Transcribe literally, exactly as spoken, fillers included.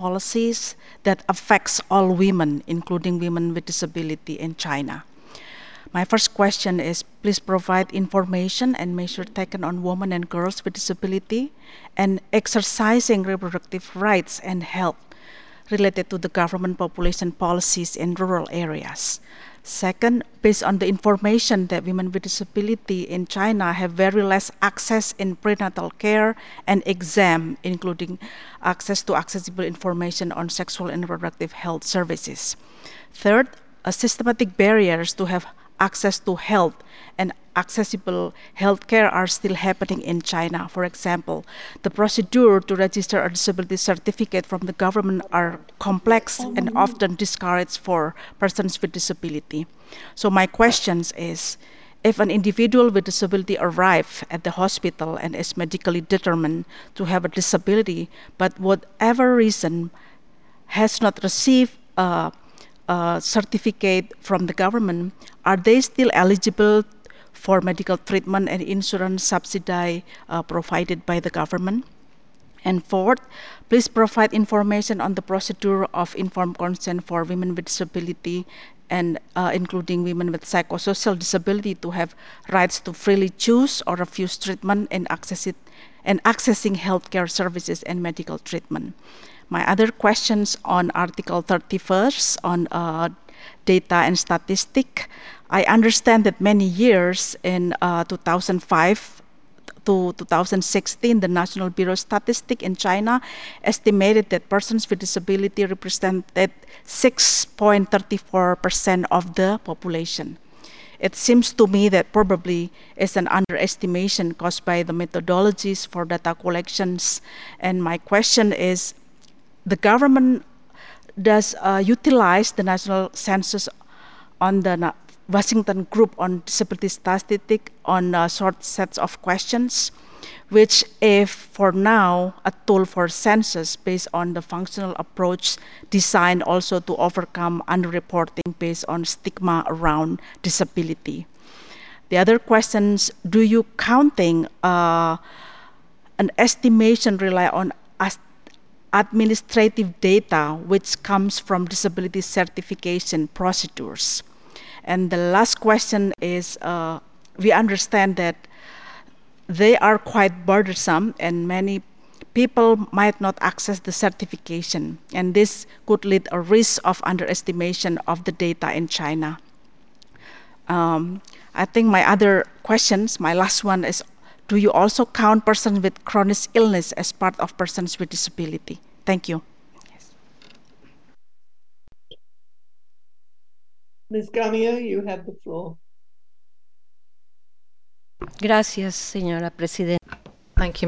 policies that affects all women, including women with disability in China? My first question is, please provide information and measures taken on women and girls with disability and exercising reproductive rights and health related to the government population policies in rural areas. Second, based on the information that women with disability in China have very less access in prenatal care and exam, including access to accessible information on sexual and reproductive health services. Third, a systematic barriers to have access to health and accessible healthcare are still happening in China. For example, the procedure to register a disability certificate from the government are complex and often discouraged for persons with disability. So my question is, if an individual with disability arrives at the hospital and is medically determined to have a disability, but whatever reason has not received a, a certificate from the government, are they still eligible for medical treatment and insurance subsidy uh, provided by the government? And fourth, please provide information on the procedure of informed consent for women with disability and uh, including women with psychosocial disability to have rights to freely choose or refuse treatment and access it and accessing healthcare services and medical treatment. My other questions on Article thirty-first on uh, data and statistic. I understand that many years in uh, two thousand five to two thousand sixteen, the National Bureau of Statistics in China estimated that persons with disability represented six point three four percent of the population. It seems to me that probably is an underestimation caused by the methodologies for data collections. And my question is, the government does uh, utilize the national census on the Na- Washington Group on Disability Statistics on uh, short sets of questions, which if for now a tool for census based on the functional approach designed also to overcome underreporting based on stigma around disability. The other questions, do you counting uh, an estimation rely on as administrative data which comes from disability certification procedures? And the last question is, uh, we understand that they are quite burdensome and many people might not access the certification, and this could lead a risk of underestimation of the data in China. Um, I think my other questions, my last one is, do you also count persons with chronic illness as part of persons with disability? Thank you. Miz Gamio, you have the floor. Gracias, señora presidenta. Thank you,